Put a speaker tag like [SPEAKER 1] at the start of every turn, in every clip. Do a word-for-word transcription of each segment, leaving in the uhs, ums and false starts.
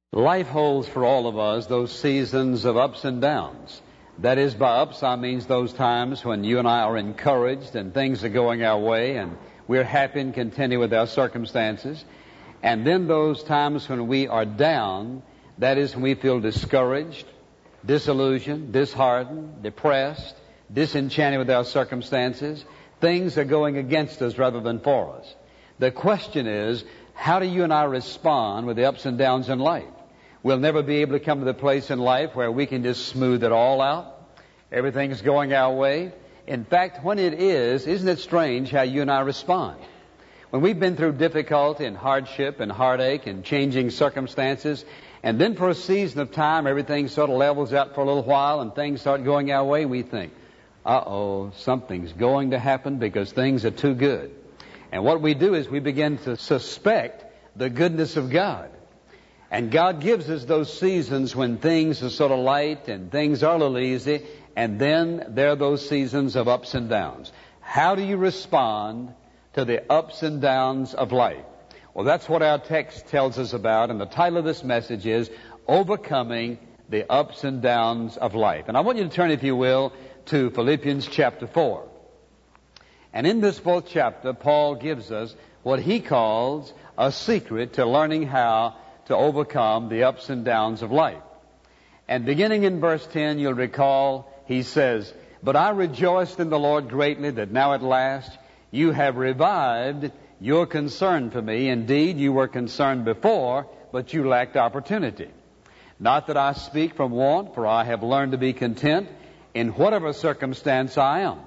[SPEAKER 1] Life holds for all of us those seasons of ups and downs. That is, by ups, I mean those times when you and I are encouraged and things are going our way and we're happy and contented with our circumstances. And then those times when we are down, that is when we feel discouraged, disillusioned, disheartened, depressed, disenchanted with our circumstances. Things are going against us rather than for us. The question is, how do you and I respond with the ups and downs in life? We'll never be able to come to the place in life where we can just smooth it all out. Everything's going our way. In fact, when it is, isn't it strange how you and I respond? When we've been through difficulty and hardship and heartache and changing circumstances, and then for a season of time everything sort of levels out for a little while and things start going our way, we think, uh-oh, something's going to happen because things are too good. And what we do is we begin to suspect the goodness of God. And God gives us those seasons when things are sort of light and things are a little easy, and then there are those seasons of ups and downs. How do you respond to the ups and downs of life? Well, that's what our text tells us about, and the title of this message is Overcoming the Ups and Downs of Life. And I want you to turn, if you will, to Philippians chapter four. And in this fourth chapter, Paul gives us what he calls a secret to learning how to overcome the ups and downs of life. And beginning in verse ten, you'll recall, he says, "But I rejoiced in the Lord greatly that now at last you have revived your concern for me. Indeed, you were concerned before, but you lacked opportunity. Not that I speak from want, for I have learned to be content in whatever circumstance I am.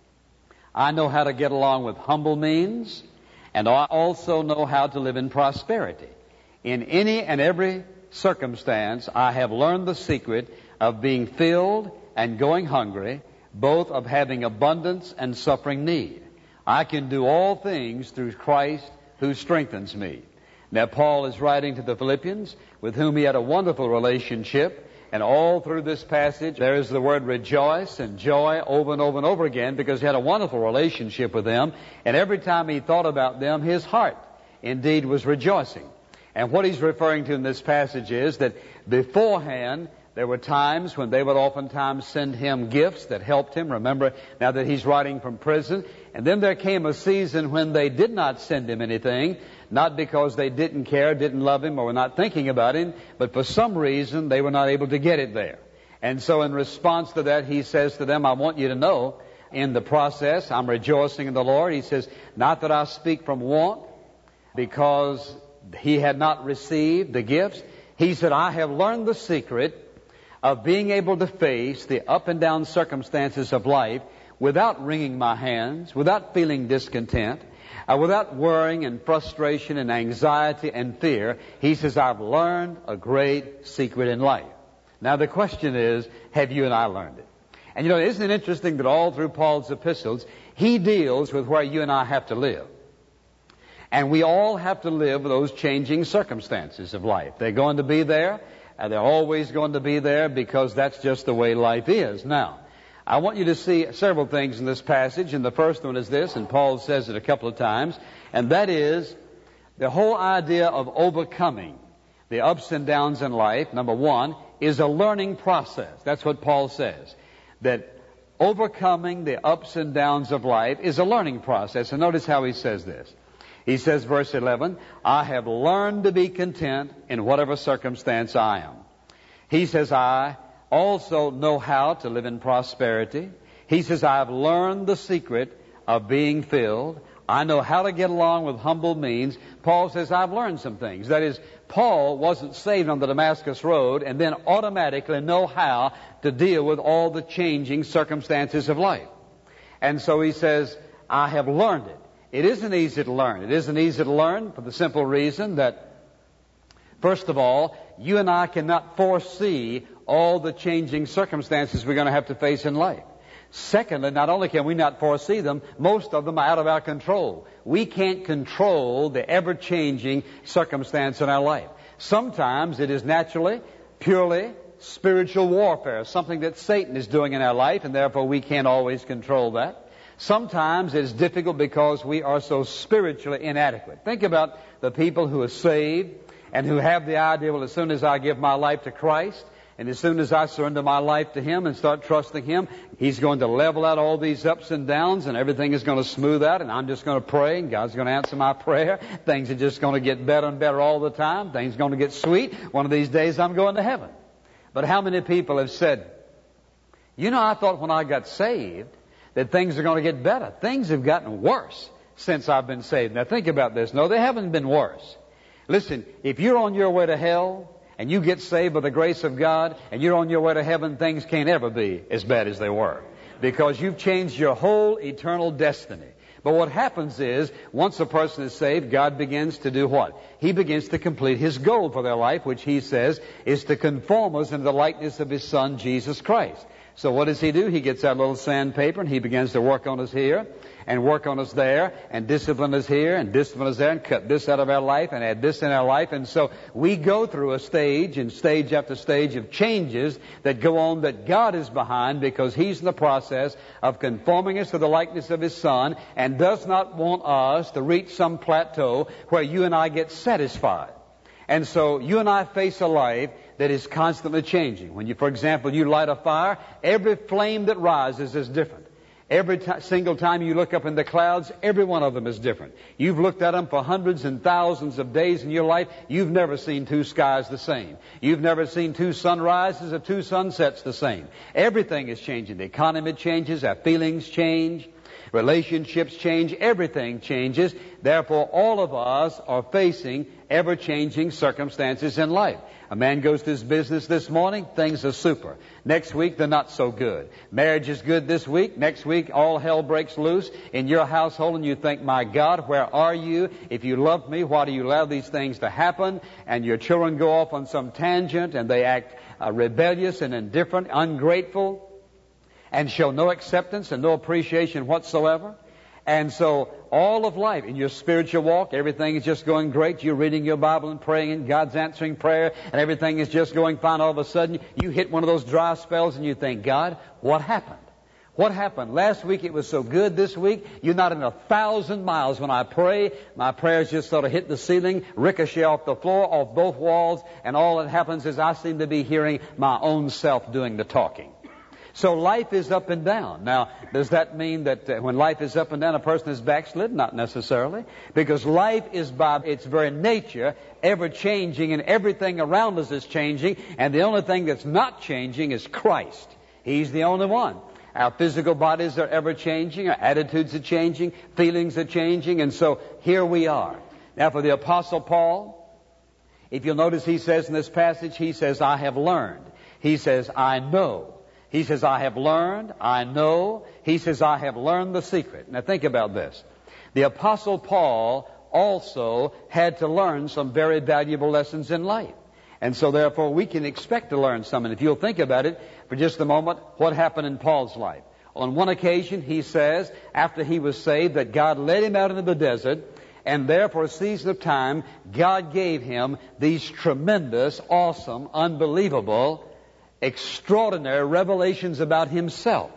[SPEAKER 1] I know how to get along with humble means, and I also know how to live in prosperity. In any and every circumstance, I have learned the secret of being filled and going hungry, both of having abundance and suffering need. I can do all things through Christ who strengthens me." Now, Paul is writing to the Philippians, with whom he had a wonderful relationship. And all through this passage, there is the word rejoice and joy over and over and over again, because he had a wonderful relationship with them. And every time he thought about them, his heart indeed was rejoicing. And what he's referring to in this passage is that beforehand, there were times when they would oftentimes send him gifts that helped him. Remember, now that he's writing from prison. And then there came a season when they did not send him anything, not because they didn't care, didn't love him, or were not thinking about him, but for some reason they were not able to get it there. And so in response to that, he says to them, "I want you to know, in the process, I'm rejoicing in the Lord." He says, "Not that I speak from want, because he had not received the gifts." He said, "I have learned the secret of being able to face the up and down circumstances of life without wringing my hands, without feeling discontent, uh, without worrying and frustration and anxiety and fear." He says, "I've learned a great secret in life." Now the question is, have you and I learned it? And you know, isn't it interesting that all through Paul's epistles, he deals with where you and I have to live. And we all have to live with those changing circumstances of life. They're going to be there. And they're always going to be there, because that's just the way life is. Now, I want you to see several things in this passage, and the first one is this, and Paul says it a couple of times, and that is the whole idea of overcoming the ups and downs in life, number one, is a learning process. That's what Paul says, that overcoming the ups and downs of life is a learning process. And notice how he says this. He says, verse eleven, "I have learned to be content in whatever circumstance I am." He says, "I also know how to live in prosperity." He says, "I have learned the secret of being filled. I know how to get along with humble means." Paul says, "I've learned some things." That is, Paul wasn't saved on the Damascus Road and then automatically know how to deal with all the changing circumstances of life. And so he says, "I have learned it." It isn't easy to learn. It isn't easy to learn for the simple reason that, first of all, you and I cannot foresee all the changing circumstances we're going to have to face in life. Secondly, not only can we not foresee them, most of them are out of our control. We can't control the ever-changing circumstance in our life. Sometimes it is naturally, purely spiritual warfare, something that Satan is doing in our life, and therefore we can't always control that. Sometimes it's difficult because we are so spiritually inadequate. Think about the people who are saved and who have the idea, well, as soon as I give my life to Christ, and as soon as I surrender my life to Him and start trusting Him, He's going to level out all these ups and downs, and everything is going to smooth out, and I'm just going to pray, and God's going to answer my prayer. Things are just going to get better and better all the time. Things are going to get sweet. One of these days I'm going to heaven. But how many people have said, you know, I thought when I got saved that things are going to get better. Things have gotten worse since I've been saved. Now think about this. No, they haven't been worse. Listen, if you're on your way to hell, and you get saved by the grace of God, and you're on your way to heaven, things can't ever be as bad as they were. Because you've changed your whole eternal destiny. But what happens is, once a person is saved, God begins to do what? He begins to complete His goal for their life, which He says is to conform us into the likeness of His Son, Jesus Christ. So what does He do? He gets out a little sandpaper and He begins to work on us here and work on us there and discipline us here and discipline us there and cut this out of our life and add this in our life. And so we go through a stage and stage after stage of changes that go on that God is behind, because He's in the process of conforming us to the likeness of His Son and does not want us to reach some plateau where you and I get satisfied. And so you and I face a life that is constantly changing. When you, for example, you light a fire, every flame that rises is different. Every t- single time you look up in the clouds, every one of them is different. You've looked at them for hundreds and thousands of days in your life. You've never seen two skies the same. You've never seen two sunrises or two sunsets the same. Everything is changing. The economy changes. Our feelings change. Relationships change. Everything changes. Therefore, all of us are facing ever-changing circumstances in life. A man goes to his business this morning, things are super. Next week, they're not so good. Marriage is good this week. Next week, all hell breaks loose in your household, and you think, my God, where are you? If you love me, why do you allow these things to happen? And your children go off on some tangent, and they act uh, rebellious and indifferent, ungrateful, and show no acceptance and no appreciation whatsoever. And so all of life, in your spiritual walk, everything is just going great. You're reading your Bible and praying, and God's answering prayer, and everything is just going fine. All of a sudden, you hit one of those dry spells, and you think, God, what happened? What happened? Last week it was so good. This week, you're not in a thousand miles. When I pray, my prayers just sort of hit the ceiling, ricochet off the floor, off both walls, and all that happens is I seem to be hearing my own self doing the talking. So life is up and down. Now, does that mean that uh, when life is up and down, a person is backslid? Not necessarily. Because life is by its very nature ever-changing, and everything around us is changing, and the only thing that's not changing is Christ. He's the only one. Our physical bodies are ever-changing, our attitudes are changing, feelings are changing, and so here we are. Now, for the Apostle Paul, if you'll notice, he says in this passage, he says, I have learned. He says, I know. He says, I have learned, I know. He says, I have learned the secret. Now think about this. The Apostle Paul also had to learn some very valuable lessons in life. And so therefore we can expect to learn some. And if you'll think about it for just a moment, what happened in Paul's life? On one occasion, he says, after he was saved, that God led him out into the desert, and there for a season of time, God gave him these tremendous, awesome, unbelievable, extraordinary revelations about himself.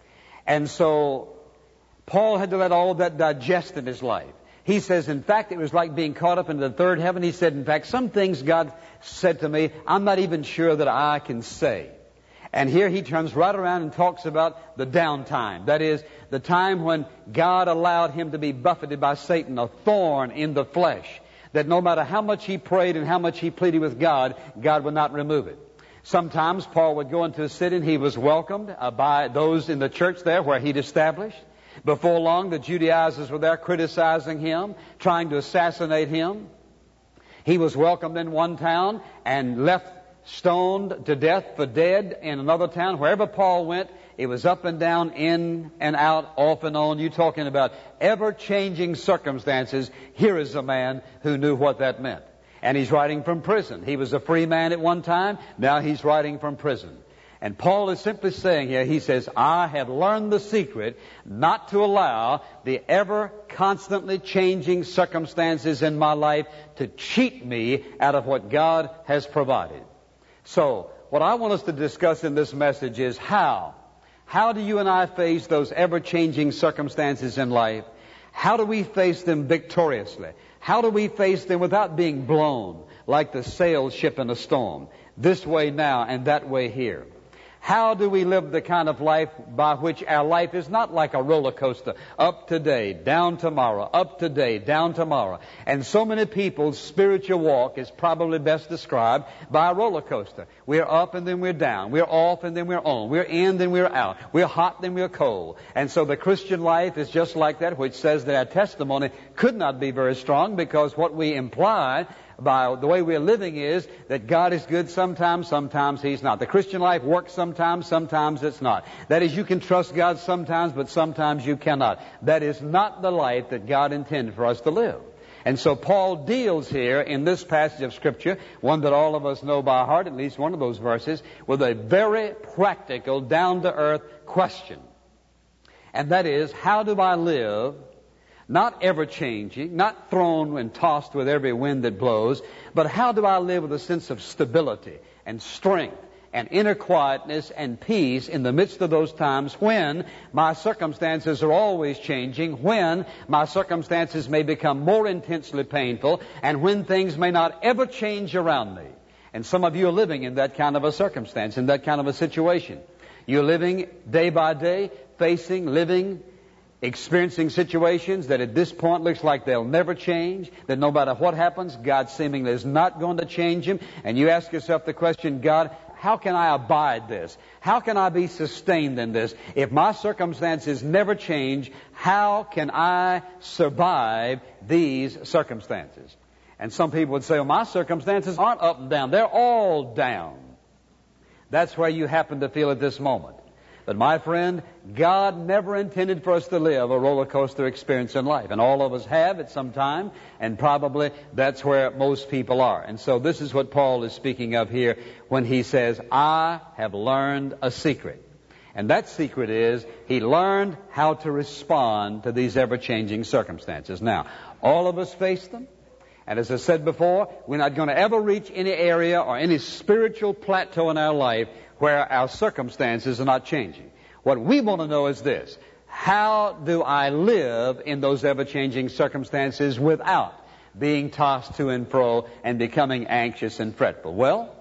[SPEAKER 1] And so Paul had to let all of that digest in his life. He says, in fact, it was like being caught up into the third heaven. He said, in fact, some things God said to me, I'm not even sure that I can say. And here he turns right around and talks about the downtime. That is, the time when God allowed him to be buffeted by Satan, a thorn in the flesh, that no matter how much he prayed and how much he pleaded with God, God would not remove it. Sometimes Paul would go into a city and he was welcomed uh, by those in the church there where he'd established. Before long, the Judaizers were there criticizing him, trying to assassinate him. He was welcomed in one town and left stoned to death for dead in another town. Wherever Paul went, it was up and down, in and out, off and on. You're talking about ever-changing circumstances. Here is a man who knew what that meant. And he's writing from prison. He was a free man at one time. Now he's writing from prison. And Paul is simply saying here, he says, I have learned the secret not to allow the ever constantly changing circumstances in my life to cheat me out of what God has provided. So, what I want us to discuss in this message is how. How do you and I face those ever-changing circumstances in life? How do we face them victoriously? How do we face them without being blown like the sail ship in a storm? This way now and that way here. How do we live the kind of life by which our life is not like a roller coaster, up today, down tomorrow, up today, down tomorrow? And so many people's spiritual walk is probably best described by a roller coaster. We're up and then we're down. We're off and then we're on. We're in, then we're out. We're hot, then we're cold. And so the Christian life is just like that, which says that our testimony could not be very strong, because what we imply by the way we're living is that God is good sometimes, sometimes He's not. The Christian life works sometimes, sometimes it's not. That is, you can trust God sometimes, but sometimes you cannot. That is not the life that God intended for us to live. And so Paul deals here in this passage of Scripture, one that all of us know by heart, at least one of those verses, with a very practical, down-to-earth question. And that is, how do I live, not ever-changing, not thrown and tossed with every wind that blows, but how do I live with a sense of stability and strength and inner quietness and peace in the midst of those times when my circumstances are always changing, when my circumstances may become more intensely painful, and when things may not ever change around me. And some of you are living in that kind of a circumstance, in that kind of a situation. You're living day by day, facing, living, experiencing situations that at this point looks like they'll never change, that no matter what happens, God seemingly is not going to change them. And you ask yourself the question, God, how can I abide this? How can I be sustained in this? If my circumstances never change, how can I survive these circumstances? And some people would say, well, my circumstances aren't up and down. They're all down. That's where you happen to feel at this moment. But my friend, God never intended for us to live a roller coaster experience in life. And all of us have at some time, and probably that's where most people are. And so this is what Paul is speaking of here when he says, I have learned a secret. And that secret is, he learned how to respond to these ever-changing circumstances. Now, all of us face them. And as I said before, we're not going to ever reach any area or any spiritual plateau in our life where our circumstances are not changing. What we want to know is this: how do I live in those ever-changing circumstances without being tossed to and fro and becoming anxious and fretful? Well,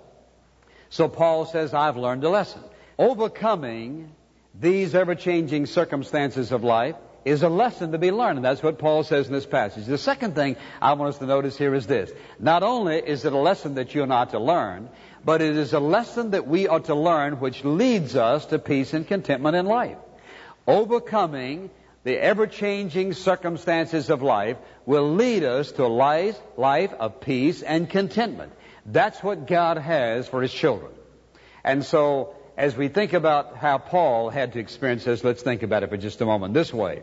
[SPEAKER 1] so Paul says, I've learned a lesson. Overcoming these ever-changing circumstances of life is a lesson to be learned, and that's what Paul says in this passage. The second thing I want us to notice here is this: not only is it a lesson that you and I are to learn, but it is a lesson that we are to learn which leads us to peace and contentment in life. Overcoming the ever-changing circumstances of life will lead us to a life, life of peace and contentment. That's what God has for His children. And so, as we think about how Paul had to experience this, let's think about it for just a moment this way.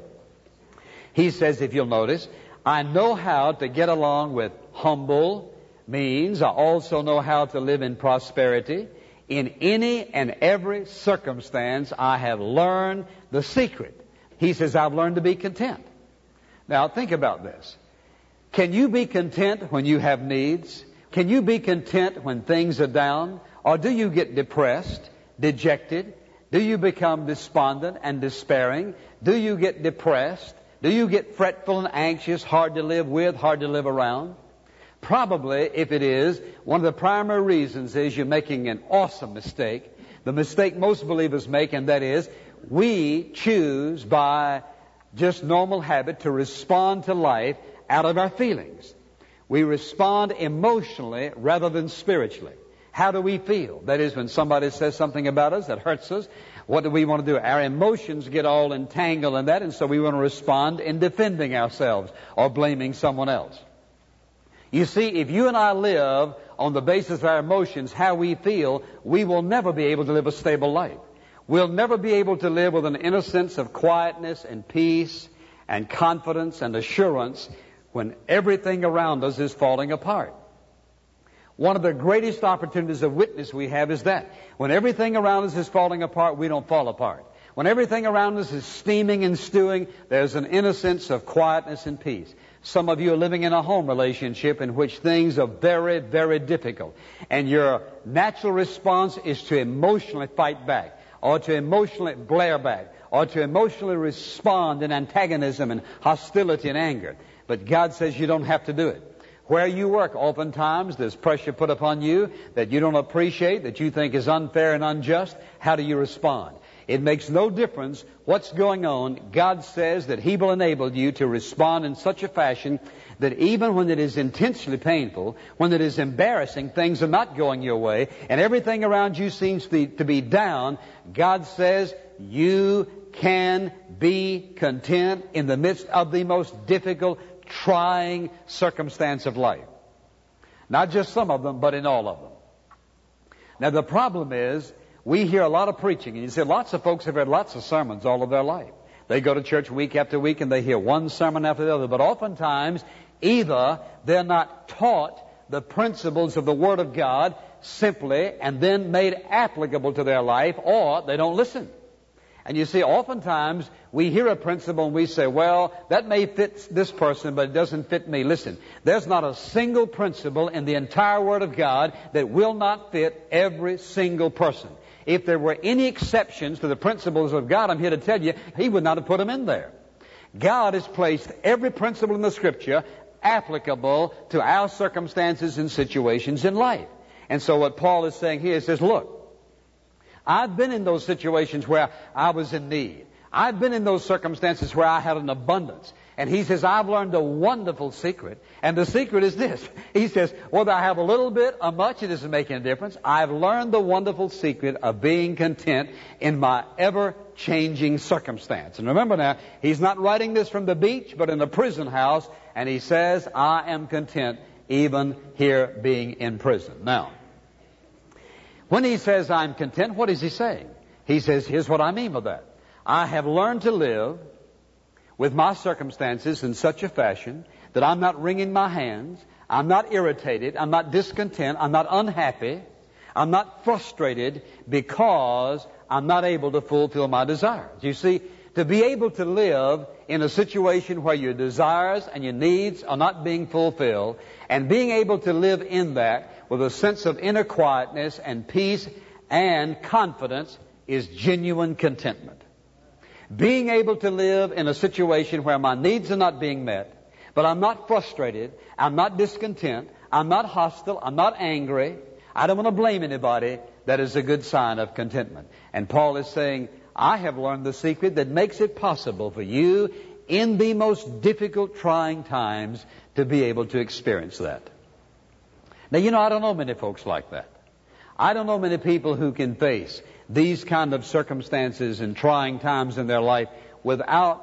[SPEAKER 1] He says, if you'll notice, I know how to get along with humble means. I also know how to live in prosperity. In any and every circumstance, I have learned the secret. He says, I've learned to be content. Now, think about this. Can you be content when you have needs? Can you be content when things are down? Or do you get depressed, dejected? Do you become despondent and despairing? Do you get depressed? Do you get fretful and anxious, hard to live with, hard to live around? Probably, if it is, one of the primary reasons is you're making an awesome mistake. The mistake most believers make, and that is, we choose by just normal habit to respond to life out of our feelings. We respond emotionally rather than spiritually. How do we feel? That is, when somebody says something about us that hurts us, what do we want to do? Our emotions get all entangled in that, and so we want to respond in defending ourselves or blaming someone else. You see, if you and I live on the basis of our emotions, how we feel, we will never be able to live a stable life. We'll never be able to live with an inner sense of quietness and peace and confidence and assurance when everything around us is falling apart. One of the greatest opportunities of witness we have is that. When everything around us is falling apart, we don't fall apart. When everything around us is steaming and stewing, there's an inner sense of quietness and peace. Some of you are living in a home relationship in which things are very, very difficult. And your natural response is to emotionally fight back, or to emotionally blare back, or to emotionally respond in antagonism and hostility and anger. But God says you don't have to do it. Where you work, oftentimes there's pressure put upon you that you don't appreciate, that you think is unfair and unjust. How do you respond? It makes no difference what's going on. God says that He will enable you to respond in such a fashion that even when it is intensely painful, when it is embarrassing, things are not going your way, and everything around you seems to be, to be down, God says you can be content in the midst of the most difficult, trying circumstance of life. Not just some of them, but in all of them. Now the problem is, we hear a lot of preaching, and you say lots of folks have heard lots of sermons all of their life. They go to church week after week and they hear one sermon after the other, but oftentimes either they're not taught the principles of the Word of God simply and then made applicable to their life, or they don't listen. And you see, oftentimes we hear a principle and we say, well, that may fit this person, but it doesn't fit me. Listen, there's not a single principle in the entire Word of God that will not fit every single person. If there were any exceptions to the principles of God, I'm here to tell you, He would not have put them in there. God has placed every principle in the Scripture applicable to our circumstances and situations in life. And so what Paul is saying here is, says, look, I've been in those situations where I was in need. I've been in those circumstances where I had an abundance. And he says, I've learned a wonderful secret. And the secret is this. He says, whether I have a little bit or much, it doesn't make any difference. I've learned the wonderful secret of being content in my ever-changing circumstance. And remember now, he's not writing this from the beach, but in a prison house. And he says, I am content even here being in prison. Now, when he says I'm content, what is he saying? He says, here's what I mean by that. I have learned to live with my circumstances in such a fashion that I'm not wringing my hands, I'm not irritated, I'm not discontent, I'm not unhappy, I'm not frustrated because I'm not able to fulfill my desires. You see, to be able to live in a situation where your desires and your needs are not being fulfilled, and being able to live in that with a sense of inner quietness and peace and confidence is genuine contentment. Being able to live in a situation where my needs are not being met, but I'm not frustrated, I'm not discontent, I'm not hostile, I'm not angry, I don't want to blame anybody, that is a good sign of contentment. And Paul is saying, I have learned the secret that makes it possible for you in the most difficult, trying times to be able to experience that. Now, you know, I don't know many folks like that. I don't know many people who can face these kind of circumstances and trying times in their life without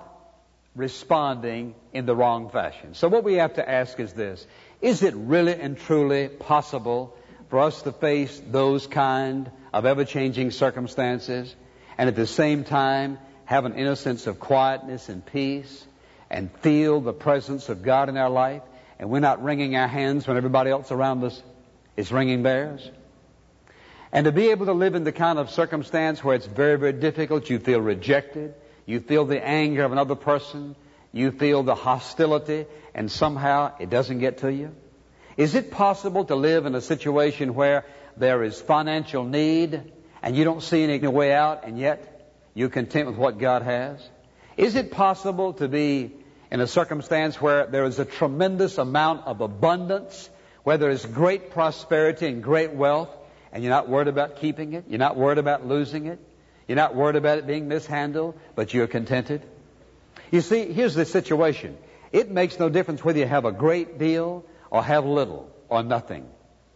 [SPEAKER 1] responding in the wrong fashion. So what we have to ask is this: is it really and truly possible for us to face those kind of ever-changing circumstances and at the same time have an inner sense of quietness and peace and feel the presence of God in our life, and we're not wringing our hands when everybody else around us is wringing theirs? And to be able to live in the kind of circumstance where it's very, very difficult, you feel rejected, you feel the anger of another person, you feel the hostility, and somehow it doesn't get to you? Is it possible to live in a situation where there is financial need and you don't see any way out, and yet you're content with what God has? Is it possible to be in a circumstance where there is a tremendous amount of abundance, where there is great prosperity and great wealth, and you're not worried about keeping it, you're not worried about losing it, you're not worried about it being mishandled, but you're contented? You see, here's the situation. It makes no difference whether you have a great deal or have little or nothing.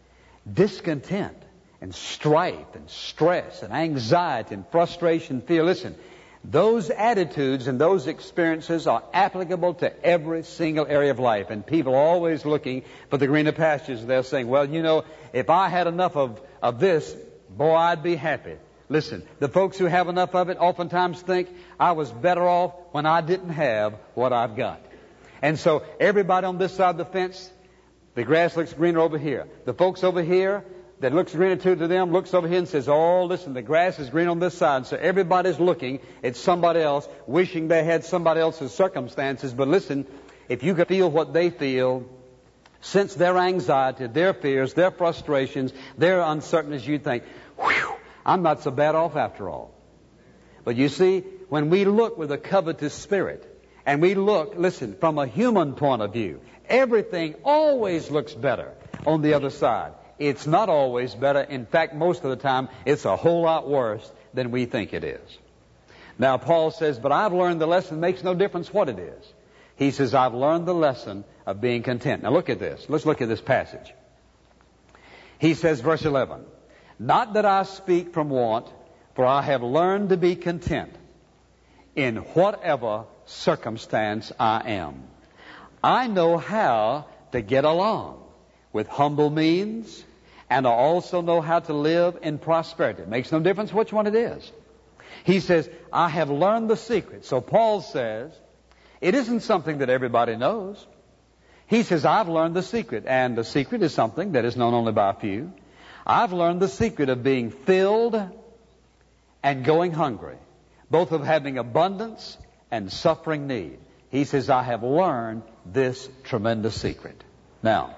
[SPEAKER 1] Discontent and strife and stress and anxiety and frustration, fear, listen, those attitudes and those experiences are applicable to every single area of life. And people are always looking for the greener pastures. They're saying, well, you know, if I had enough of, of this, boy, I'd be happy. Listen, the folks who have enough of it oftentimes think I was better off when I didn't have what I've got. And so everybody on this side of the fence, the grass looks greener over here. The folks over here that looks greener to, to them looks over here and says, oh, listen, the grass is green on this side. So everybody's looking at somebody else, wishing they had somebody else's circumstances. But listen, if you could feel what they feel, sense their anxiety, their fears, their frustrations, their uncertainties, you'd think, whew, I'm not so bad off after all. But you see, when we look with a covetous spirit, and we look, listen, from a human point of view, everything always looks better on the other side. It's not always better. In fact, most of the time, it's a whole lot worse than we think it is. Now, Paul says, but I've learned the lesson. It makes no difference what it is. He says, I've learned the lesson of being content. Now, look at this. Let's look at this passage. He says, verse eleven, not that I speak from want, for I have learned to be content in whatever circumstance I am. I know how to get along with humble means, and I also know how to live in prosperity. It makes no difference which one it is. He says, I have learned the secret. So Paul says, it isn't something that everybody knows. He says, I've learned the secret. And the secret is something that is known only by a few. I've learned the secret of being filled and going hungry, both of having abundance and suffering need. He says, I have learned this tremendous secret. Now,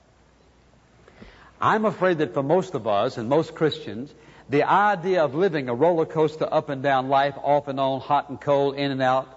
[SPEAKER 1] I'm afraid that for most of us and most Christians, the idea of living a roller coaster up and down life, off and on, hot and cold, in and out,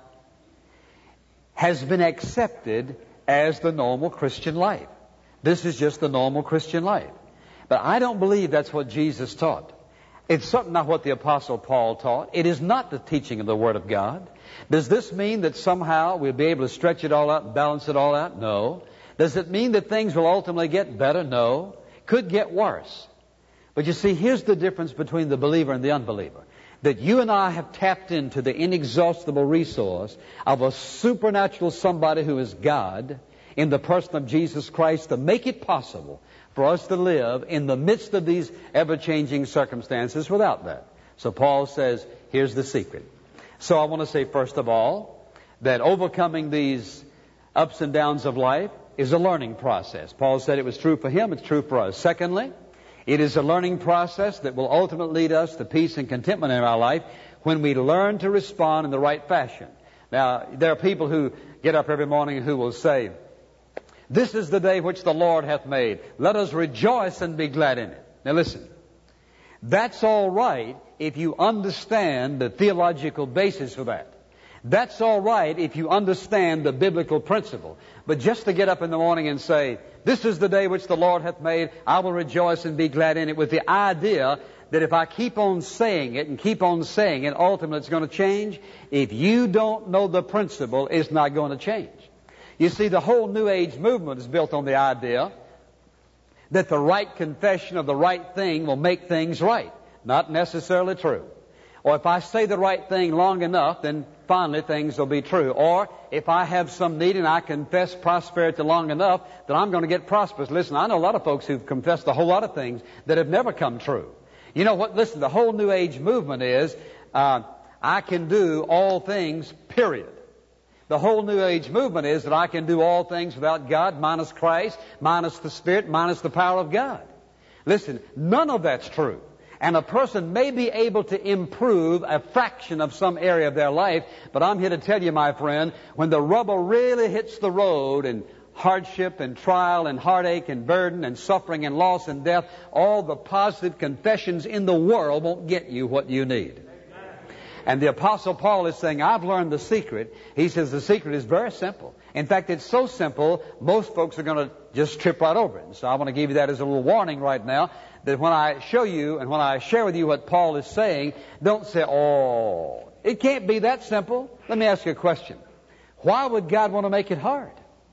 [SPEAKER 1] has been accepted as the normal Christian life. This is just the normal Christian life. But I don't believe that's what Jesus taught. It's certainly not what the Apostle Paul taught. It is not the teaching of the Word of God. Does this mean that somehow we'll be able to stretch it all out and balance it all out? No. Does it mean that things will ultimately get better? No. Could get worse. But you see, here's the difference between the believer and the unbeliever. That you and I have tapped into the inexhaustible resource of a supernatural somebody who is God in the person of Jesus Christ to make it possible for us to live in the midst of these ever-changing circumstances without that. So Paul says, here's the secret. So I want to say, first of all, that overcoming these ups and downs of life is a learning process. Paul said it was true for him, it's true for us. Secondly, it is a learning process that will ultimately lead us to peace and contentment in our life when we learn to respond in the right fashion. Now, there are people who get up every morning who will say, this is the day which the Lord hath made. Let us rejoice and be glad in it. Now listen, that's all right if you understand the theological basis for that. That's all right if you understand the biblical principle. But just to get up in the morning and say, this is the day which the Lord hath made, I will rejoice and be glad in it, with the idea that if I keep on saying it and keep on saying it, ultimately it's going to change. If you don't know the principle, it's not going to change. You see, the whole New Age movement is built on the idea that the right confession of the right thing will make things right. Not necessarily true. Or if I say the right thing long enough, then finally things will be true. Or if I have some need and I confess prosperity long enough, then I'm going to get prosperous. Listen, I know a lot of folks who've confessed a whole lot of things that have never come true. You know what? Listen, the whole New Age movement is, uh, I can do all things, period. The whole New Age movement is that I can do all things without God, minus Christ, minus the Spirit, minus the power of God. Listen, none of that's true. And a person may be able to improve a fraction of some area of their life, but I'm here to tell you, my friend, when the rubber really hits the road and hardship and trial and heartache and burden and suffering and loss and death, all the positive confessions in the world won't get you what you need. And the Apostle Paul is saying, I've learned the secret. He says the secret is very simple. In fact, it's so simple, most folks are going to just trip right over it. And so I want to give you that as a little warning right now, that when I show you and when I share with you what Paul is saying, don't say, oh, it can't be that simple. Let me ask you a question. Why would God want to make it hard?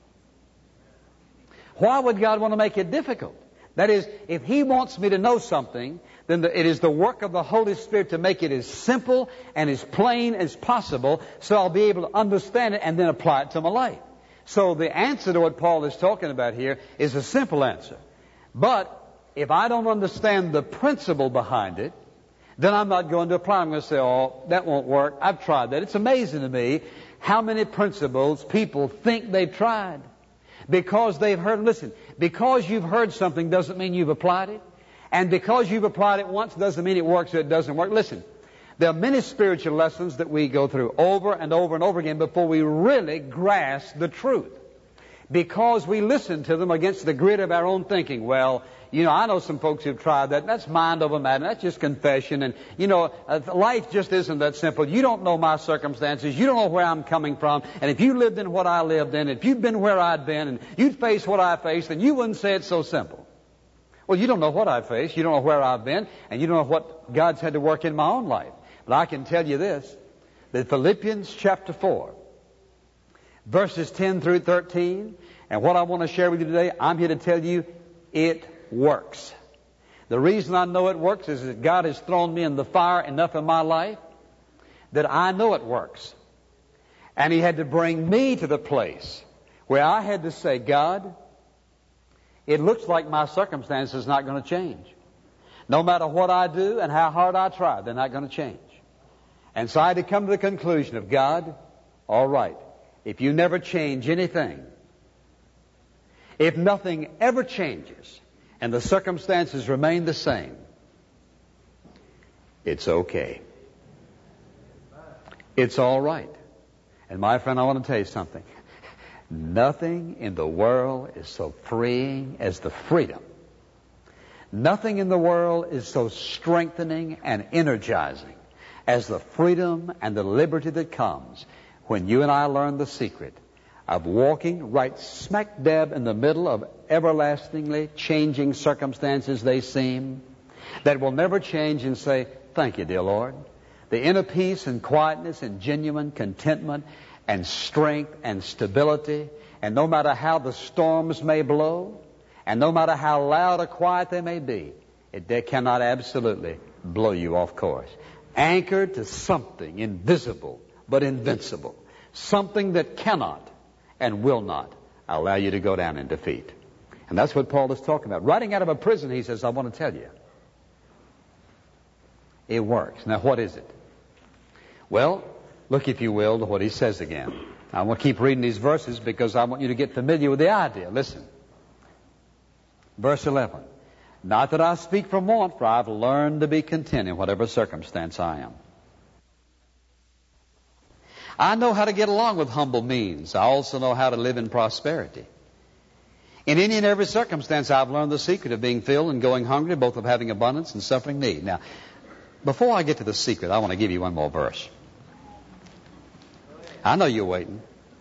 [SPEAKER 1] Why would God want to make it difficult? That is, if He wants me to know something, then the, it is the work of the Holy Spirit to make it as simple and as plain as possible so I'll be able to understand it and then apply it to my life. So the answer to what Paul is talking about here is a simple answer. But if I don't understand the principle behind it, then I'm not going to apply it. I'm going to say, oh, that won't work. I've tried that. It's amazing to me how many principles people think they've tried. Because they've heard, listen, because you've heard something doesn't mean you've applied it. And because you've applied it once doesn't mean it works or it doesn't work. Listen, there are many spiritual lessons that we go through over and over and over again before we really grasp the truth. Because we listen to them against the grid of our own thinking. Well, you know, I know some folks who've tried that. That's mind over matter. That's just confession. And, you know, uh, life just isn't that simple. You don't know my circumstances. You don't know where I'm coming from. And if you lived in what I lived in, if you'd been where I'd been, and you'd faced what I faced, then you wouldn't say it's so simple. Well, you don't know what I faced. You don't know where I've been. And you don't know what God's had to work in my own life. But I can tell you this, that Philippians chapter four, verses ten through thirteen, and what I want to share with you today, I'm here to tell you it works. The reason I know it works is that God has thrown me in the fire enough in my life that I know it works. And He had to bring me to the place where I had to say, God, it looks like my circumstance is not going to change. No matter what I do and how hard I try, they're not going to change. And so I had to come to the conclusion of, God, all right, if you never change anything, if nothing ever changes and the circumstances remain the same, it's okay. It's all right. And my friend, I want to tell you something. Nothing in the world is so freeing as the freedom. Nothing in the world is so strengthening and energizing as the freedom and the liberty that comes when you and I learn the secret of walking right smack dab in the middle of everlastingly changing circumstances they seem, that will never change, and say, thank you, dear Lord. The inner peace and quietness and genuine contentment and strength and stability, and no matter how the storms may blow, and no matter how loud or quiet they may be, it, they cannot absolutely blow you off course. Anchored to something invisible but invincible, something that cannot and will not allow you to go down in defeat. And that's what Paul is talking about. Writing out of a prison, he says, I want to tell you, it works. Now, what is it? Well, look, if you will, to what he says again. I want to keep reading these verses because I want you to get familiar with the idea. Listen. Verse eleven. Not that I speak from want, for I've learned to be content in whatever circumstance I am. I know how to get along with humble means. I also know how to live in prosperity. In any and every circumstance, I've learned the secret of being filled and going hungry, both of having abundance and suffering need. Now, before I get to the secret, I want to give you one more verse. I know you're waiting.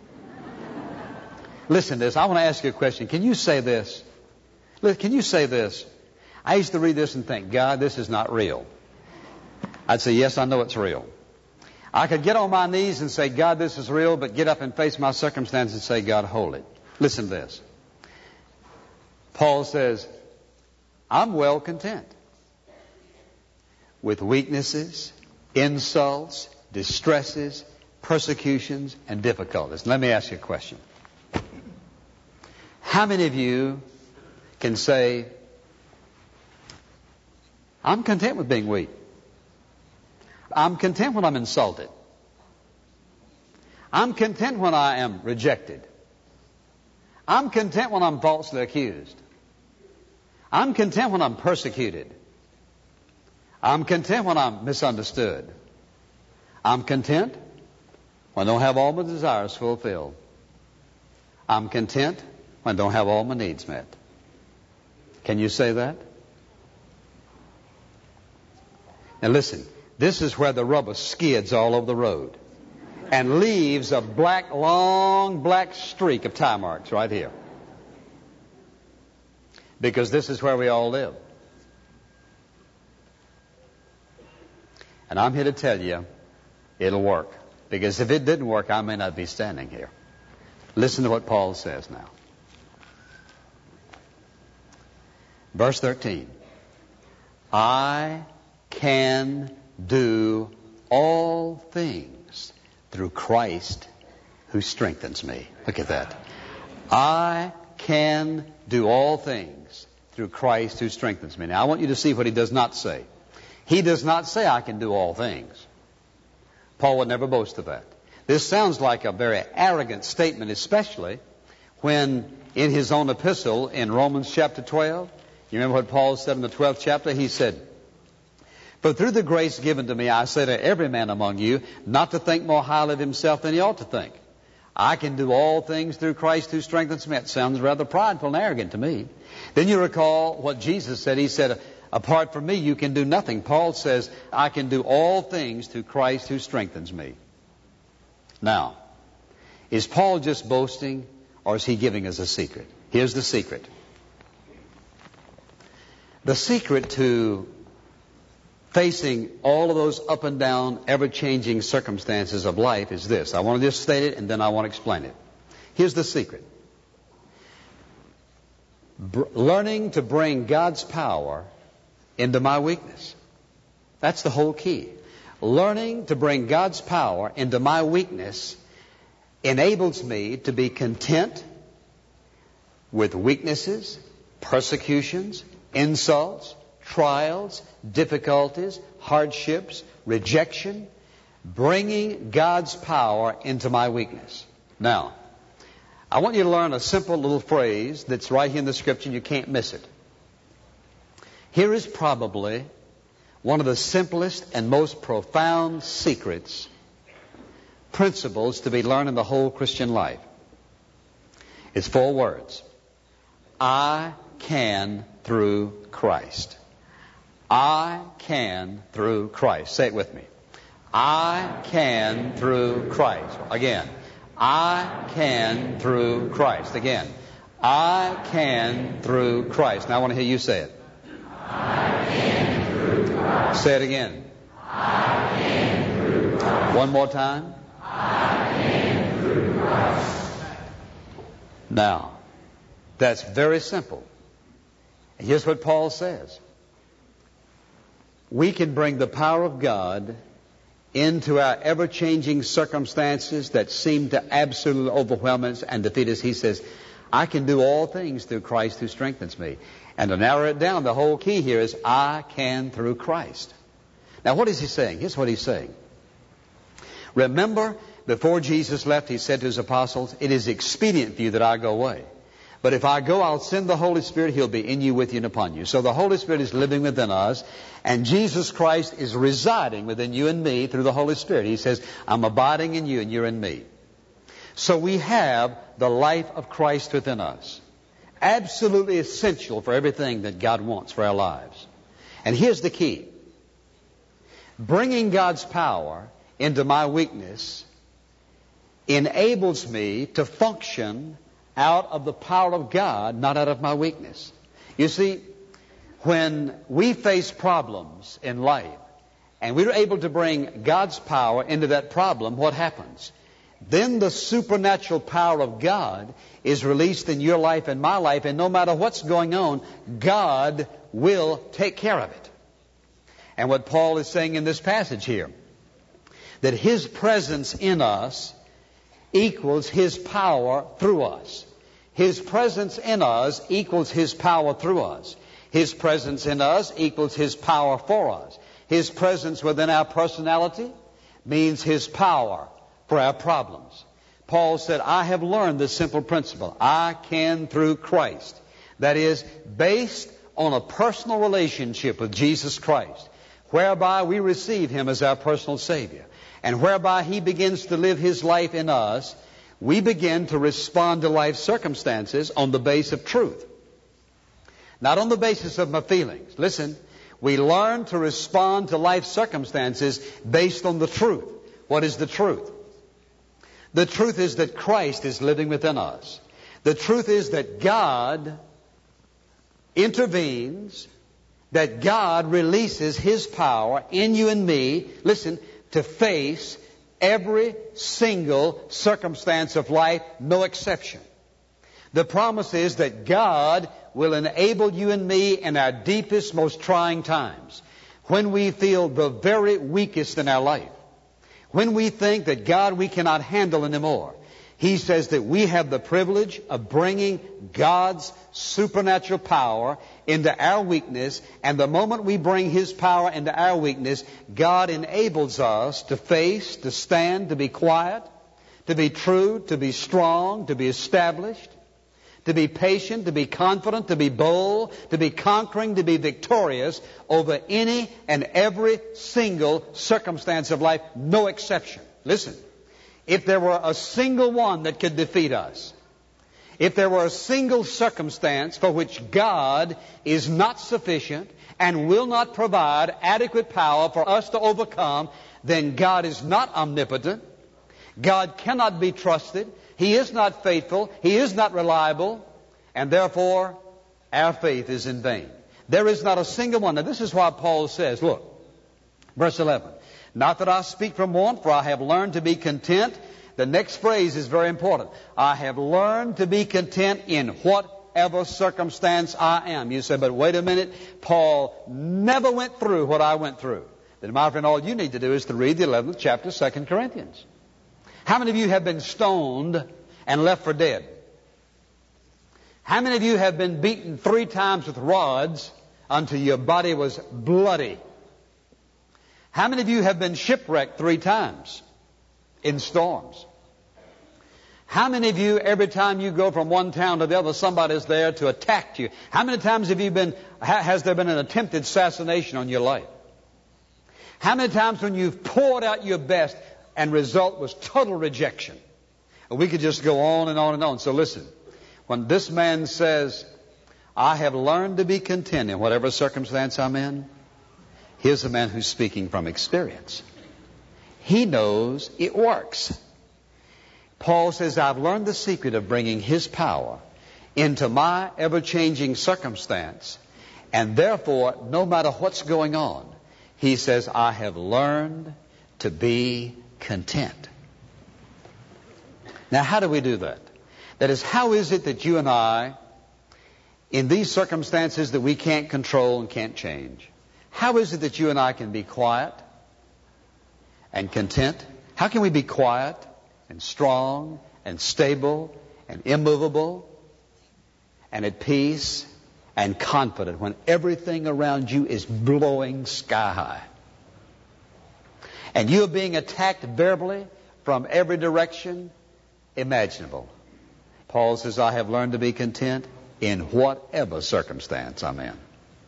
[SPEAKER 1] Listen to this. I want to ask you a question. Can you say this? Can you say this? I used to read this and think, God, this is not real. I'd say, yes, I know it's real. I could get on my knees and say, God, this is real, but get up and face my circumstance and say, God, hold it. Listen to this. Paul says, I'm well content with weaknesses, insults, distresses, persecutions, and difficulties. Let me ask you a question. How many of you can say, I'm content with being weak. I'm content when I'm insulted. I'm content when I am rejected. I'm content when I'm falsely accused. I'm content when I'm persecuted. I'm content when I'm misunderstood. I'm content when I don't have all my desires fulfilled. I'm content when I don't have all my needs met. Can you say that? Now listen, this is where the rubber skids all over the road and leaves a black, long black streak of tire marks right here. Because this is where we all live. And I'm here to tell you, it'll work. Because if it didn't work, I may not be standing here. Listen to what Paul says now. Verse thirteen. I can do all things through Christ who strengthens me. Look at that. I can do all things through Christ who strengthens me. Now I want you to see what he does not say. He does not say I can do all things. Paul would never boast of that. This sounds like a very arrogant statement, especially when in his own epistle in Romans chapter twelve, you remember what Paul said in the twelfth chapter? He said, but through the grace given to me, I say to every man among you, not to think more highly of himself than he ought to think. I can do all things through Christ who strengthens me. It sounds rather prideful and arrogant to me. Then you recall what Jesus said. He said, apart from me, you can do nothing. Paul says, I can do all things through Christ who strengthens me. Now, is Paul just boasting, or is he giving us a secret? Here's the secret. The secret to facing all of those up and down, ever-changing circumstances of life is this. I want to just state it, and then I want to explain it. Here's the secret. Br- learning to bring God's power into my weakness. That's the whole key. Learning to bring God's power into my weakness enables me to be content with weaknesses, persecutions, insults, trials, difficulties, hardships, rejection, bringing God's power into my weakness. Now, I want you to learn a simple little phrase that's right here in the Scripture, and you can't miss it. Here is probably one of the simplest and most profound secrets, principles to be learned in the whole Christian life. It's four words. I can through Christ. I can through Christ. Say it with me. I can through Christ. Again. I can through Christ. Again. I can through Christ. Now I want to hear you say it.
[SPEAKER 2] I can through Christ.
[SPEAKER 1] Say it again.
[SPEAKER 2] I can through Christ.
[SPEAKER 1] One more time.
[SPEAKER 2] I can through Christ.
[SPEAKER 1] Now, that's very simple. And here's what Paul says. We can bring the power of God into our ever-changing circumstances that seem to absolutely overwhelm us and defeat us. He says, I can do all things through Christ who strengthens me. And to narrow it down, the whole key here is I can through Christ. Now, what is he saying? Here's what he's saying. Remember, before Jesus left, he said to his apostles, it is expedient for you that I go away. But if I go, I'll send the Holy Spirit. He'll be in you, with you, and upon you. So the Holy Spirit is living within us, and Jesus Christ is residing within you and me through the Holy Spirit. He says, I'm abiding in you, and you're in me. So we have the life of Christ within us. Absolutely essential for everything that God wants for our lives. And here's the key. Bringing God's power into my weakness enables me to function out of the power of God, not out of my weakness. You see, when we face problems in life and we're able to bring God's power into that problem, what happens? Then the supernatural power of God is released in your life and my life, and no matter what's going on, God will take care of it. And what Paul is saying in this passage here, that His presence in us equals His power through us. His presence in us equals His power through us. His presence in us equals His power for us. His presence within our personality means His power for our problems. Paul said, I have learned this simple principle. I can through Christ. That is, based on a personal relationship with Jesus Christ, whereby we receive Him as our personal Savior, and whereby He begins to live His life in us, we begin to respond to life's circumstances on the basis of truth. Not on the basis of my feelings. Listen, we learn to respond to life's circumstances based on the truth. What is the truth? The truth is that Christ is living within us. The truth is that God intervenes, that God releases His power in you and me, listen, to face every single circumstance of life, no exception. The promise is that God will enable you and me in our deepest, most trying times, when we feel the very weakest in our life, when we think that God we cannot handle anymore. He says that we have the privilege of bringing God's supernatural power into our weakness, and the moment we bring His power into our weakness, God enables us to face, to stand, to be quiet, to be true, to be strong, to be established, to be patient, to be confident, to be bold, to be conquering, to be victorious over any and every single circumstance of life, no exception. Listen, if there were a single one that could defeat us, if there were a single circumstance for which God is not sufficient and will not provide adequate power for us to overcome, then God is not omnipotent. God cannot be trusted. He is not faithful. He is not reliable. And therefore, our faith is in vain. There is not a single one. Now, this is why Paul says, look, verse eleven, not that I speak from want, for I have learned to be content. The next phrase is very important. I have learned to be content in whatever circumstance I am. You say, but wait a minute, Paul never went through what I went through. Then, my friend, all you need to do is to read the eleventh chapter, Second Corinthians. How many of you have been stoned and left for dead? How many of you have been beaten three times with rods until your body was bloody? How many of you have been shipwrecked three times in storms? How many of you, every time you go from one town to the other, somebody's there to attack you? How many times have you been, has there been an attempted assassination on your life? How many times when you've poured out your best and result was total rejection? And we could just go on and on and on. So listen, when this man says, I have learned to be content in whatever circumstance I'm in, here's a man who's speaking from experience. He knows it works. Paul says, I've learned the secret of bringing His power into my ever-changing circumstance, and therefore, no matter what's going on, he says, I have learned to be content. Now, how do we do that? That is, how is it that you and I, in these circumstances that we can't control and can't change, how is it that you and I can be quiet and content? How can we be quiet and strong and stable and immovable and at peace and confident when everything around you is blowing sky high and you are being attacked verbally from every direction imaginable? Paul says, I have learned to be content in whatever circumstance I'm in.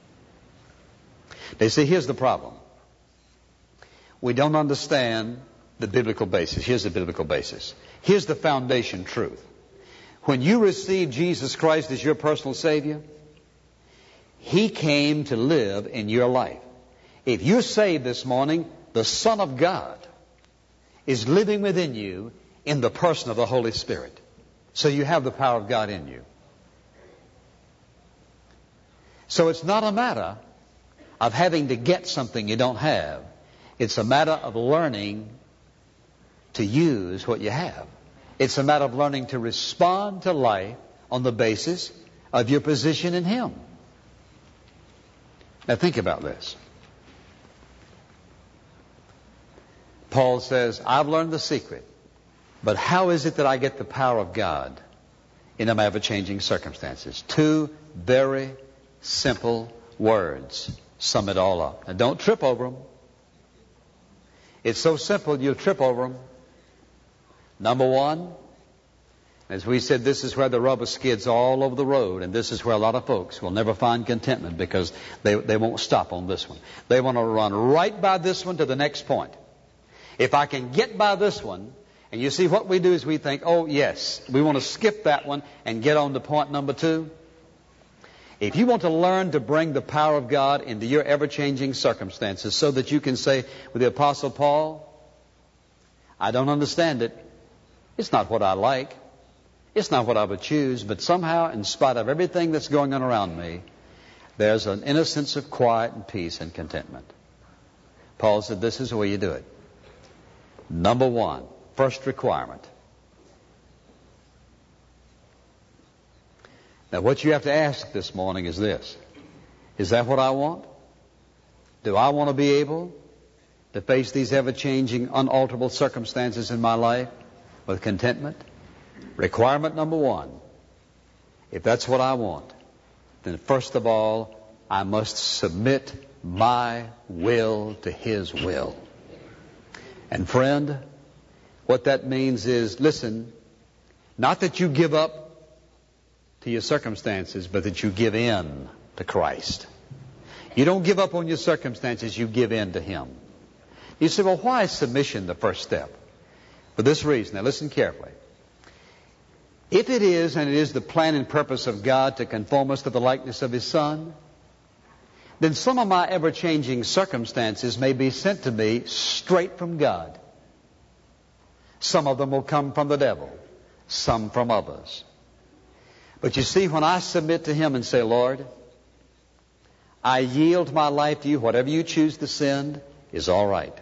[SPEAKER 1] They say, here's the problem. We don't understand the biblical basis. Here's the biblical basis. Here's the foundation truth. When you receive Jesus Christ as your personal Savior, He came to live in your life. If you're saved this morning, the Son of God is living within you in the person of the Holy Spirit. So you have the power of God in you. So it's not a matter of having to get something you don't have. It's a matter of learning to use what you have. It's a matter of learning to respond to life on the basis of your position in Him. Now think about this. Paul says, I've learned the secret, but how is it that I get the power of God in my ever-changing circumstances? Two very simple words sum it all up. Now don't trip over them. It's so simple you'll trip over them. Number one, as we said, this is where the rubber skids all over the road, and this is where a lot of folks will never find contentment because they, they won't stop on this one. They want to run right by this one to the next point. If I can get by this one, and you see what we do is we think, oh yes, we want to skip that one and get on to point number two. If you want to learn to bring the power of God into your ever-changing circumstances so that you can say with the Apostle Paul, I don't understand it. It's not what I like. It's not what I would choose. But somehow, in spite of everything that's going on around me, there's an innocence of quiet and peace and contentment. Paul said this is the way you do it. Number one, first requirement. Now, what you have to ask this morning is this. Is that what I want? Do I want to be able to face these ever-changing, unalterable circumstances in my life with contentment? Requirement number one. If that's what I want, then first of all, I must submit my will to His will. And friend, what that means is, listen, not that you give up to your circumstances, but that you give in to Christ. You don't give up on your circumstances, you give in to Him. You say, well, why is submission the first step? For this reason, now listen carefully. If it is, and it is the plan and purpose of God to conform us to the likeness of His Son, then some of my ever-changing circumstances may be sent to me straight from God. Some of them will come from the devil, some from others. But you see, when I submit to Him and say, Lord, I yield my life to you, whatever you choose to send is all right.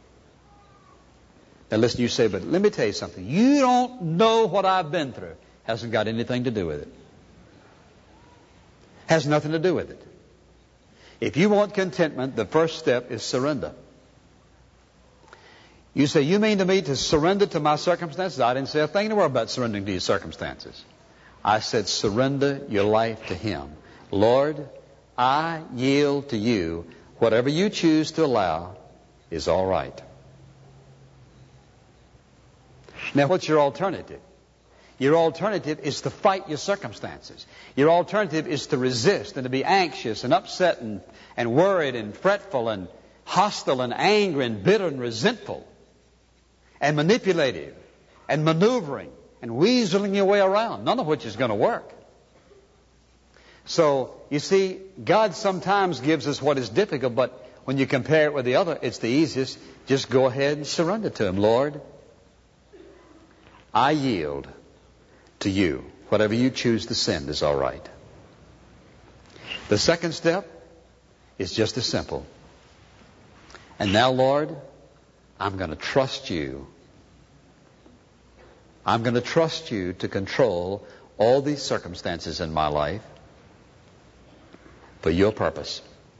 [SPEAKER 1] Now listen, you say, but let me tell you something. You don't know what I've been through. Hasn't got anything to do with it. Has nothing to do with it. If you want contentment, the first step is surrender. You say, you mean to me to surrender to my circumstances? I didn't say a thing in the world about surrendering to your circumstances. I said, surrender your life to Him. Lord, I yield to you. Whatever you choose to allow is all right. Now, what's your alternative? Your alternative is to fight your circumstances. Your alternative is to resist and to be anxious and upset and, and worried and fretful and hostile and angry and bitter and resentful and manipulative and maneuvering and weaseling your way around, none of which is going to work. So, you see, God sometimes gives us what is difficult, but when you compare it with the other, it's the easiest. Just go ahead and surrender to Him. Lord, I yield to you. Whatever you choose to send is all right. The second step is just as simple. And now, Lord, I'm going to trust you. I'm going to trust you to control all these circumstances in my life for your purpose.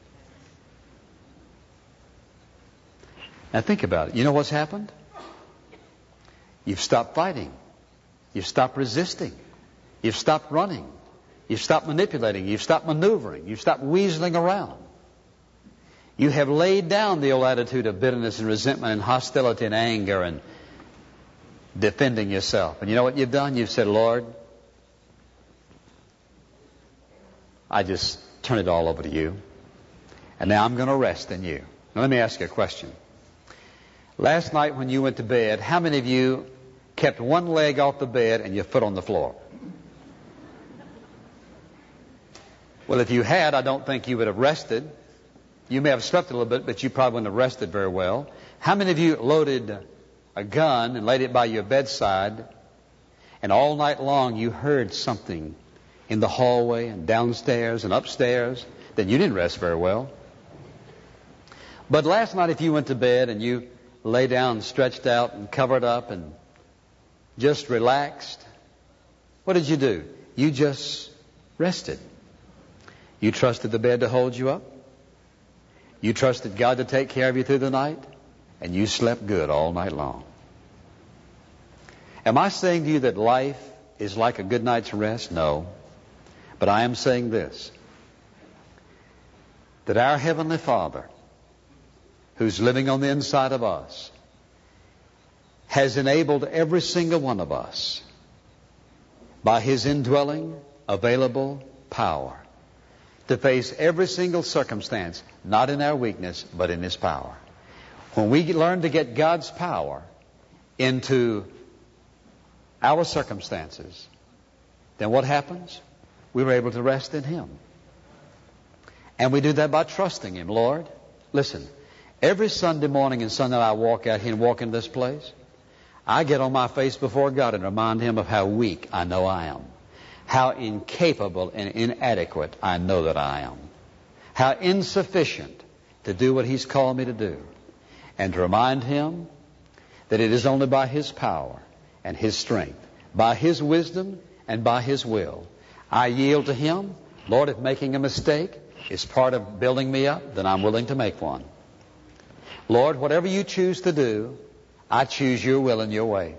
[SPEAKER 1] Now think about it. You know what's happened? You've stopped fighting. You've stopped resisting. You've stopped running. You've stopped manipulating. You've stopped maneuvering. You've stopped weaseling around. You have laid down the old attitude of bitterness and resentment and hostility and anger and defending yourself. And you know what you've done? You've said, Lord, I just turn it all over to you. And now I'm going to rest in you. Now let me ask you a question. Last night when you went to bed, how many of you kept one leg off the bed and your foot on the floor? Well, if you had, I don't think you would have rested. You may have slept a little bit, but you probably wouldn't have rested very well. How many of you loaded a gun and laid it by your bedside, and all night long you heard something in the hallway and downstairs and upstairs? Then you didn't rest very well. But last night if you went to bed and you lay down stretched out and covered up and just relaxed, what did you do? You just rested. You trusted the bed to hold you up. You trusted God to take care of you through the night. And you slept good all night long. Am I saying to you that life is like a good night's rest? No. But I am saying this. That our Heavenly Father, who's living on the inside of us, has enabled every single one of us by His indwelling, available power to face every single circumstance, not in our weakness, but in His power. When we learn to get God's power into our circumstances, then what happens? We're able to rest in Him. And we do that by trusting Him. Lord, listen, every Sunday morning and Sunday I walk out here and walk in this place, I get on my face before God and remind Him of how weak I know I am. How incapable and inadequate I know that I am. How insufficient to do what He's called me to do. And to remind Him that it is only by His power and His strength, by His wisdom and by His will, I yield to Him. Lord, if making a mistake is part of building me up, then I'm willing to make one. Lord, whatever you choose to do, I choose your will and your way.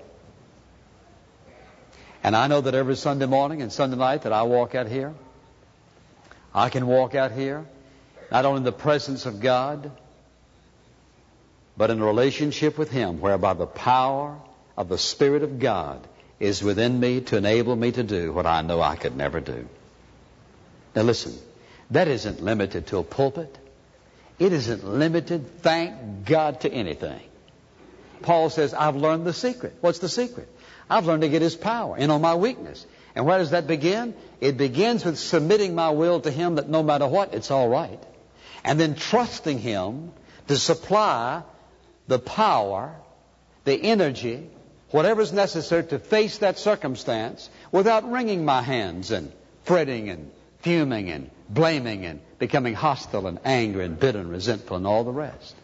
[SPEAKER 1] And I know that every Sunday morning and Sunday night that I walk out here, I can walk out here not only in the presence of God, but in a relationship with Him, whereby the power of the Spirit of God is within me to enable me to do what I know I could never do. Now listen, that isn't limited to a pulpit. It isn't limited, thank God, to anything. Paul says, I've learned the secret. What's the secret? I've learned to get His power in on my weakness. And where does that begin? It begins with submitting my will to Him that no matter what, it's all right. And then trusting Him to supply the power, the energy, whatever's necessary to face that circumstance without wringing my hands and fretting and fuming and blaming and becoming hostile and angry and bitter and resentful and all the rest.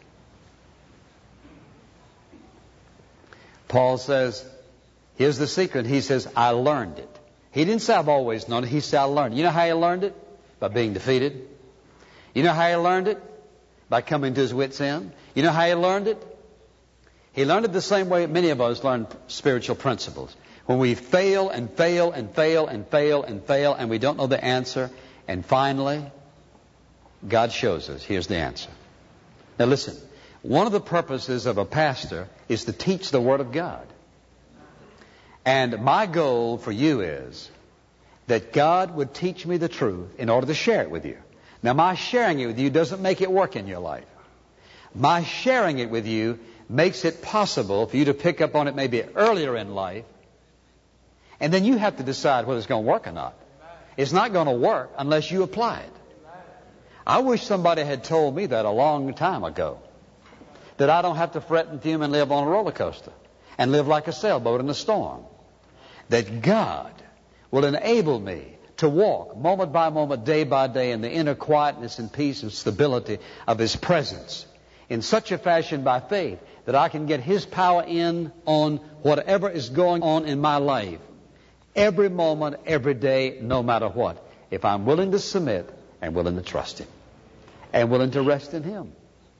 [SPEAKER 1] Paul says, here's the secret. He says, I learned it. He didn't say I've always known it. He said I learned it. You know how he learned it? By being defeated. You know how he learned it? By coming to his wits' end. You know how he learned it? He learned it the same way many of us learn spiritual principles. When we fail and fail and fail and fail and fail and we don't know the answer, and finally, God shows us, here's the answer. Now listen, one of the purposes of a pastor is to teach the Word of God. And my goal for you is that God would teach me the truth in order to share it with you. Now, my sharing it with you doesn't make it work in your life. My sharing it with you makes it possible for you to pick up on it maybe earlier in life, and then you have to decide whether it's going to work or not. It's not going to work unless you apply it. I wish somebody had told me that a long time ago, that I don't have to fret and fume and live on a roller coaster and live like a sailboat in a storm. That God will enable me to walk moment by moment, day by day, in the inner quietness and peace and stability of His presence in such a fashion by faith that I can get His power in on whatever is going on in my life every moment, every day, no matter what, if I'm willing to submit and willing to trust Him and willing to rest in Him.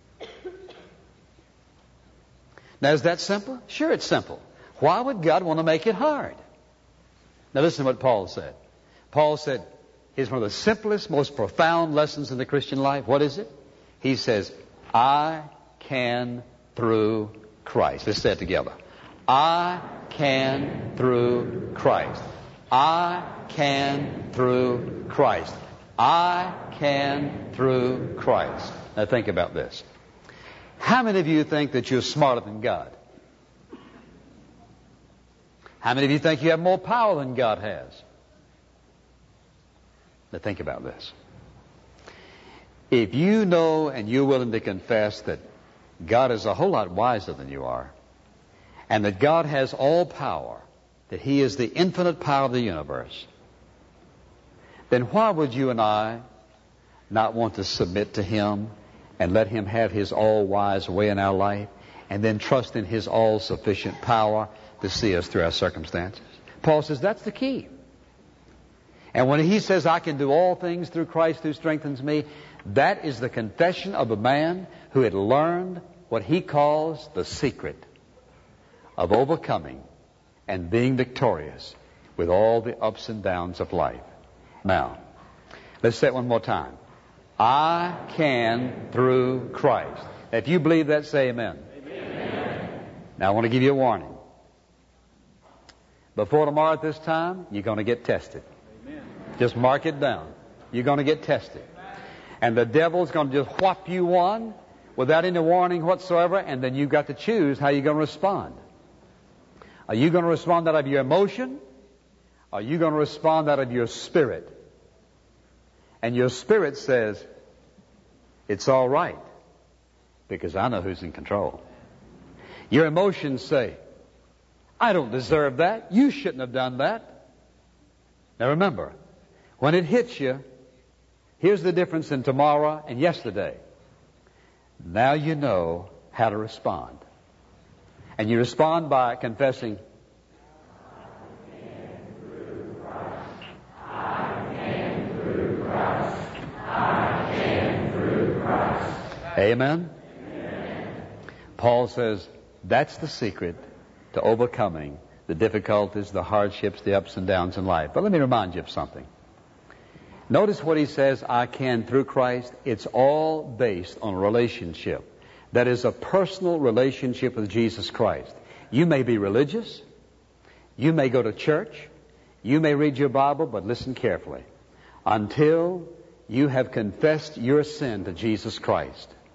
[SPEAKER 1] Now, is that simple? Sure, it's simple. Why would God want to make it hard? Now listen to what Paul said. Paul said, here's one of the simplest, most profound lessons in the Christian life. What is it? He says, I can through Christ. Let's say it together. I can through Christ. I can through Christ. I can through Christ. Now think about this. How many of you think that you're smarter than God? How many of you think you have more power than God has? Now think about this. If you know and you're willing to confess that God is a whole lot wiser than you are, and that God has all power, that He is the infinite power of the universe, then why would you and I not want to submit to Him and let Him have His all-wise way in our life, and then trust in His all-sufficient power to see us through our circumstances? Paul says that's the key. And when he says, I can do all things through Christ who strengthens me, that is the confession of a man who had learned what he calls the secret of overcoming and being victorious with all the ups and downs of life. Now, let's say it one more time. I can through Christ. If you believe that, say amen. Amen. Now, I want to give you a warning. Before tomorrow at this time, you're going to get tested. Amen. Just mark it down. You're going to get tested. And the devil's going to just whop you one without any warning whatsoever, and then you've got to choose how you're going to respond. Are you going to respond out of your emotion? Or are you going to respond out of your spirit? And your spirit says, it's all right, because I know who's in control. Your emotions say, I don't deserve that. You shouldn't have done that. Now remember, when it hits you, here's the difference in tomorrow and yesterday. Now you know how to respond. And you respond by confessing, I can through Christ. I can through Christ. I can through Christ. Amen? Amen. Paul says that's the secret to overcoming the difficulties, the hardships, the ups and downs in life. But let me remind you of something. Notice what he says, I can through Christ. It's all based on a relationship. That is a personal relationship with Jesus Christ. You may be religious. You may go to church. You may read your Bible, but listen carefully. Until you have confessed your sin to Jesus Christ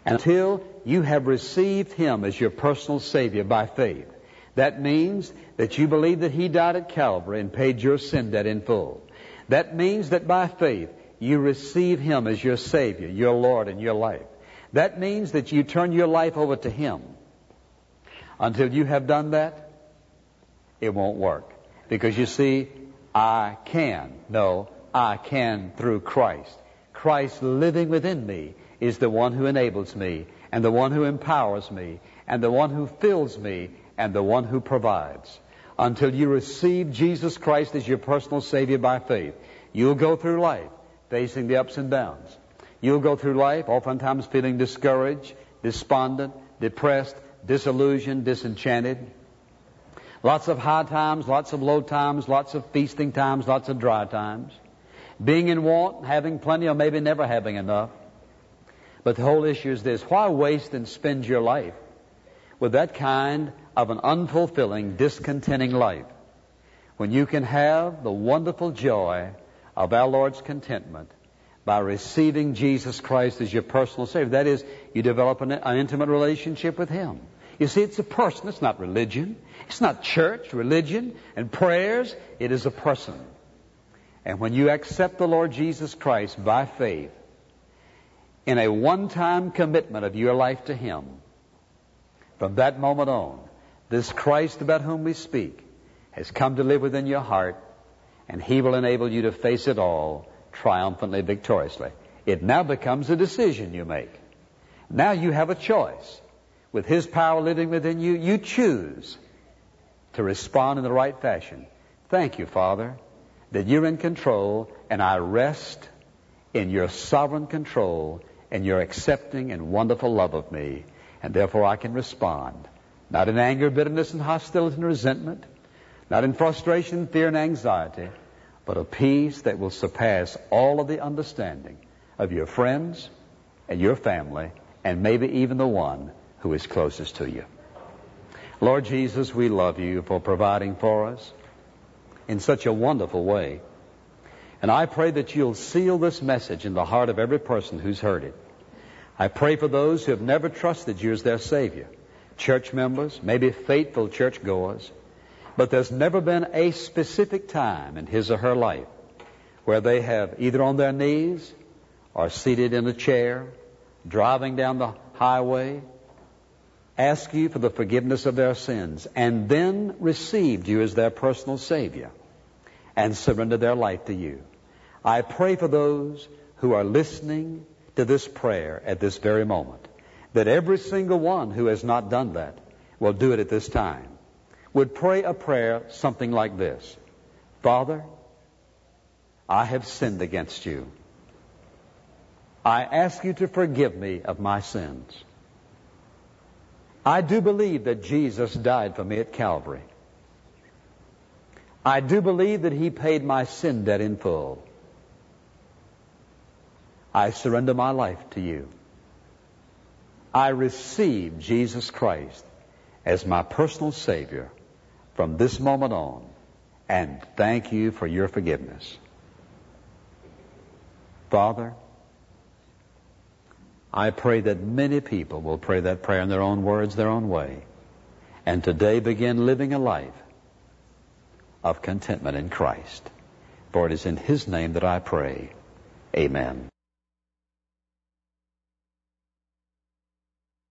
[SPEAKER 1] until you have received Him as your personal Savior by faith. That means that you believe that He died at Calvary and paid your sin debt in full. That means that by faith you receive Him as your Savior, your Lord in your life. That means that you turn your life over to Him. Until you have done that, it won't work. Because you see, I can. No, I can through Christ. Christ living within me is the one who enables me, and the one who empowers me, and the one who fills me, and the one who provides. Until you receive Jesus Christ as your personal Savior by faith, you'll go through life facing the ups and downs. You'll go through life oftentimes feeling discouraged, despondent, depressed, disillusioned, disenchanted. Lots of high times, lots of low times, lots of feasting times, lots of dry times. Being in want, having plenty, or maybe never having enough. But the whole issue is this: why waste and spend your life with that kind of an unfulfilling, discontenting life, when you can have the wonderful joy of our Lord's contentment by receiving Jesus Christ as your personal Savior? That is, you develop an, an intimate relationship with Him. You see, it's a person. It's not religion. It's not church, religion, and prayers. It is a person. And when you accept the Lord Jesus Christ by faith, in a one-time commitment of your life to Him, from that moment on, this Christ about whom we speak has come to live within your heart, and He will enable you to face it all triumphantly, victoriously. It now becomes a decision you make. Now you have a choice. With His power living within you, you choose to respond in the right fashion. Thank you, Father, that You're in control, and I rest in Your sovereign control and Your accepting and wonderful love of me, and therefore I can respond, not in anger, bitterness, and hostility and resentment, not in frustration, fear, and anxiety, but a peace that will surpass all of the understanding of your friends and your family, and maybe even the one who is closest to you. Lord Jesus, we love You for providing for us in such a wonderful way. And I pray that You'll seal this message in the heart of every person who's heard it. I pray for those who have never trusted You as their Savior, church members, maybe faithful churchgoers, but there's never been a specific time in his or her life where they have either on their knees or seated in a chair, driving down the highway, ask You for the forgiveness of their sins, and then received You as their personal Savior and surrendered their life to You. I pray for those who are listening to this prayer at this very moment, that every single one who has not done that will do it at this time, would pray a prayer something like this: Father, I have sinned against You. I ask You to forgive me of my sins. I do believe that Jesus died for me at Calvary. I do believe that He paid my sin debt in full. I surrender my life to You. I receive Jesus Christ as my personal Savior from this moment on, and thank You for Your forgiveness. Father, I pray that many people will pray that prayer in their own words, their own way, and today begin living a life of contentment in Christ. For it is in His name that I pray. Amen.